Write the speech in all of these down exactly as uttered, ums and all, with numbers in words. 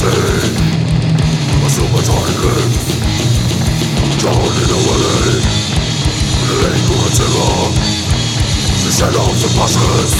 Shadows and passions.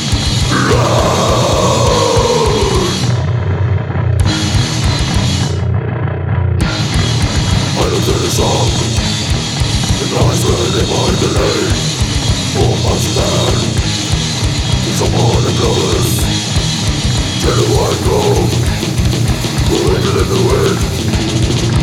I don't do the song. The lies burning by the lane. For months down. Someone and close. Tell the white go. Wicked in the wind.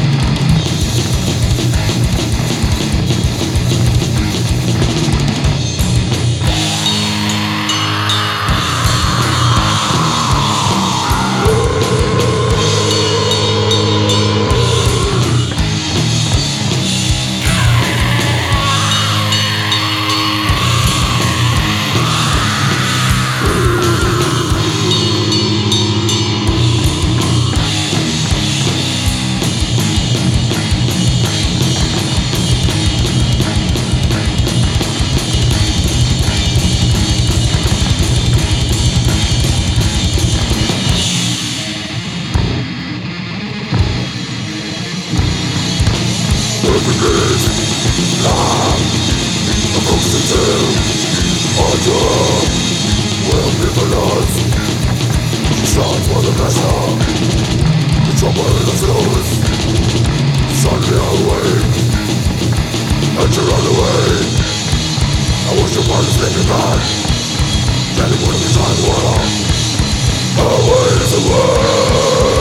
Starts for the pressure. The trouble is loose. Suddenly I awake. And you run away. I wish your part is making back. Then it would be time for all. Away is the way.